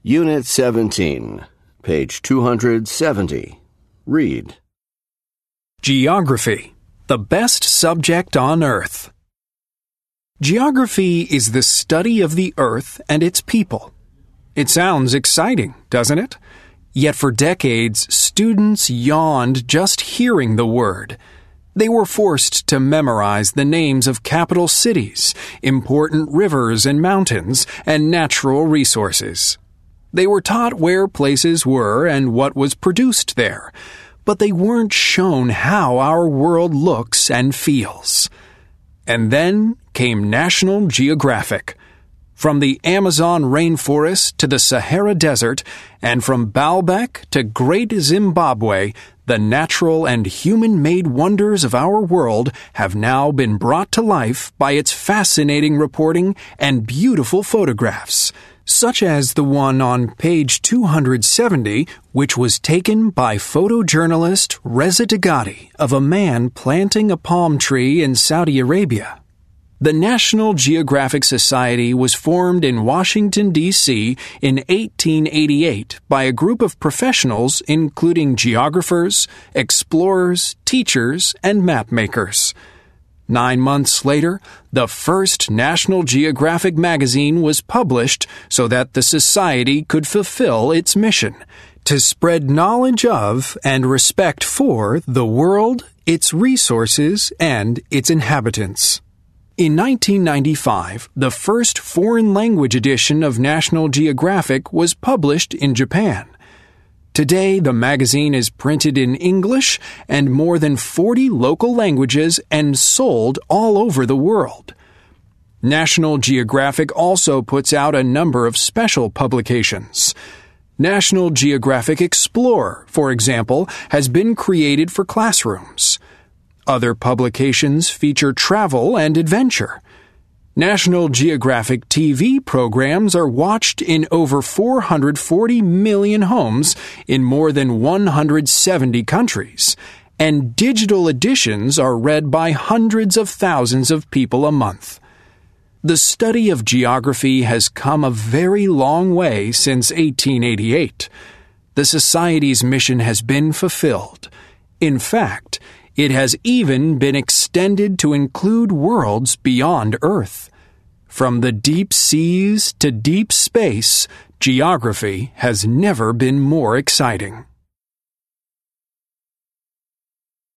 Unit 17, page 270. Read. Geography, the best subject on Earth. Geography is the study of the Earth and its people. It sounds exciting, doesn't it? Yet for decades, students yawned just hearing the word. They were forced to memorize the names of capital cities, important rivers and mountains, and natural resources. They were taught where places were and what was produced there, but they weren't shown how our world looks and feels. And then came National Geographic. From the Amazon rainforest to the Sahara Desert, and from Baalbek to Great Zimbabwe, the natural and human-made wonders of our world have now been brought to life by its fascinating reporting and beautiful photographs, such as the one on page 270, which was taken by photojournalist Reza Degati of a man planting a palm tree in Saudi Arabia. The National Geographic Society was formed in Washington, D.C. in 1888 by a group of professionals including geographers, explorers, teachers, and mapmakers. 9 months later, the first National Geographic magazine was published so that the Society could fulfill its mission, to spread knowledge of and respect for the world, its resources, and its inhabitants. In 1995, the first foreign language edition of National Geographic was published in Japan. Today, the magazine is printed in English and more than 40 local languages and sold all over the world. National Geographic also puts out a number of special publications. National Geographic Explorer, for example, has been created for classrooms. Other publications feature travel and adventure. National Geographic TV programs are watched in over 440 million homes in more than 170 countries, and digital editions are read by hundreds of thousands of people a month. The study of geography has come a very long way since 1888. The Society's mission has been fulfilled. In fact, it has even been extended to include worlds beyond Earth. From the deep seas to deep space, geography has never been more exciting.